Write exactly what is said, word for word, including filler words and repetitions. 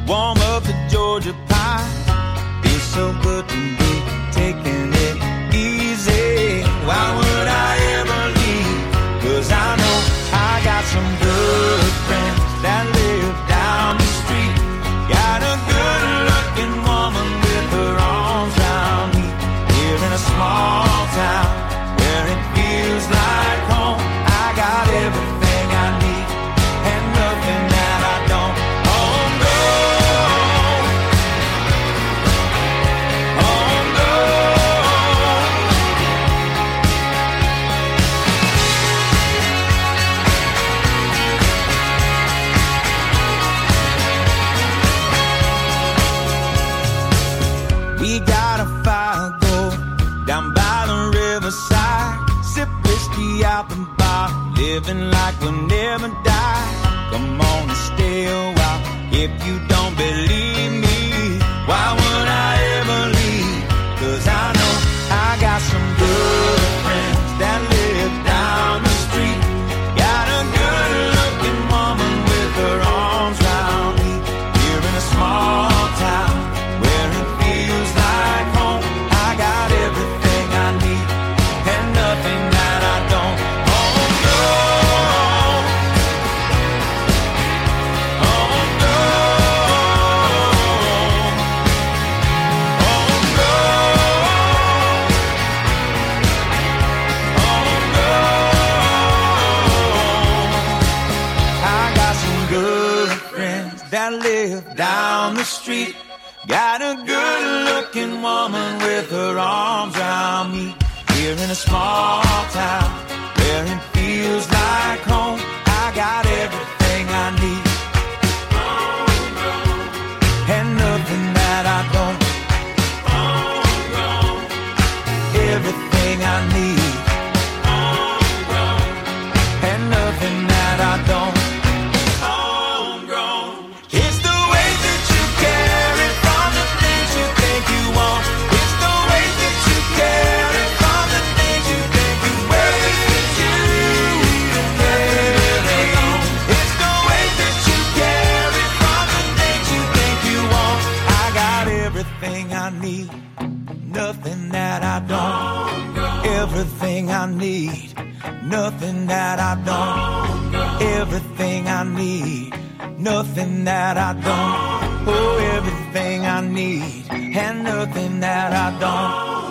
warm up the Georgia pie. Feels so good to be taking it easy. Why would I ever leave? 'Cause I know I got some good friends that live down the street. Got a good looking woman with her arms around me. Here in a small town where it feels like home. I got everything I need and nothing that I don't. Oh no, oh no. We got a fire go down by the riverside. Sip whiskey out the bar, living like we'll never die. Come on and stay a while. If you don't believe me, why would I ever leave? 'Cause I know I got some good friends that live down the street. Got a good looking woman with her arms round me. Here in a small town where it feels like home. I got everything I need and nothing that I don't. Oh no, oh no, oh no, oh no. I got some good friends that live down the street. Got a good looking woman with her arms around me. Here in a small town where it feels like home. I got everything I need and nothing that I don't. Everything I need and nothing that I don't. It's the way that you carry from the things you think you want. It's the way that you carry from the things you think you wear. It's you carry on. It's the way that you carry from the things you think you want. I got everything I need, nothing that I don't. Everything I need, nothing that I don't. Everything I need, nothing that I don't. Oh, everything I need and nothing that I don't.